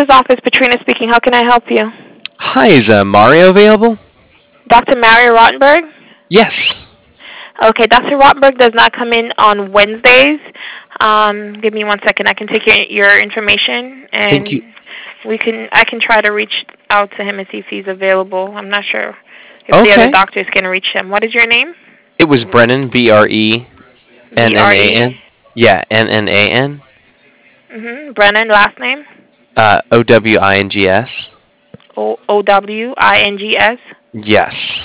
doctor's office. Patrina speaking. How can I help you? Hi, is Mario available? Dr. Mario Rottenberg? Yes. Okay, Dr. Rottenberg does not come in on Wednesdays. Give me 1 second. I can take your information Thank you. and I can try to reach out to him and see if he's available. I'm not sure if the other Okay. doctors can reach him. What is your name? It was Brennan, BRE. Brennan. Yeah, Nnan. Brennan, last name? Owings. Owings. Yes.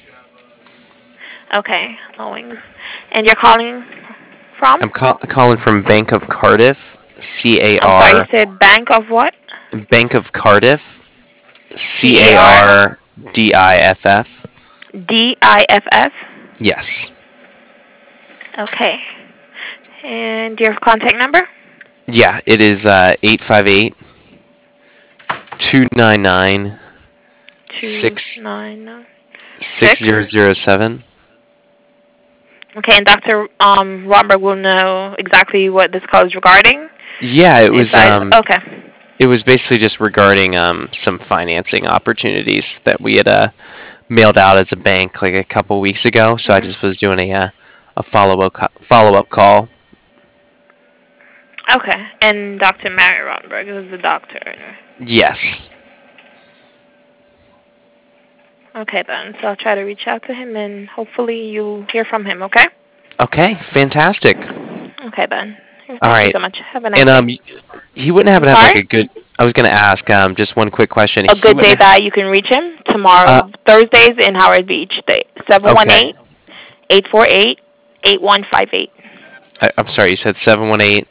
Okay, Owings. And you're calling from? I'm calling from Bank of Cardiff. I'm sorry, you CAR. said Bank of what? Bank of Cardiff. CAR? CARDIFF. DIFF? Yes. Okay. And your contact number? Yeah, it is 858 299 299. 6007. Okay, and Dr. Romberg will know exactly what this call is regarding. Yeah, Okay. it was basically just regarding some financing opportunities that we had mailed out as a bank like a couple weeks ago. So I just was doing a follow up call. Okay, and Dr. Mary Romberg is the doctor. Yes. Okay, then. So I'll try to reach out to him, and hopefully you'll hear from him, okay? Okay, fantastic. Okay, then. All Thank you right. so much. Have a nice And day. he wouldn't happen I'm to have like sorry? a good. I was gonna ask just one quick question. A He good day wouldn't. that you can reach him tomorrow, Thursdays in Howard Beach. Okay. 718-848-8158. I'm sorry. You said 718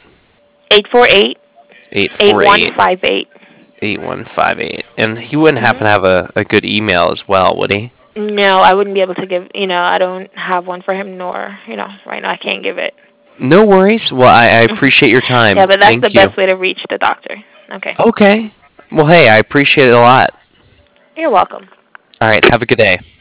848 848-8158. 8158. And he wouldn't happen Mm-hmm. to have a good email as well, would he? No, I wouldn't be able to give, I don't have one for him, nor, right now I can't give it. No worries. Well, I appreciate your time. Yeah, but that's the Thank you. best way to reach the doctor. Okay. Okay. Well, hey, I appreciate it a lot. You're welcome. All right. Have a good day.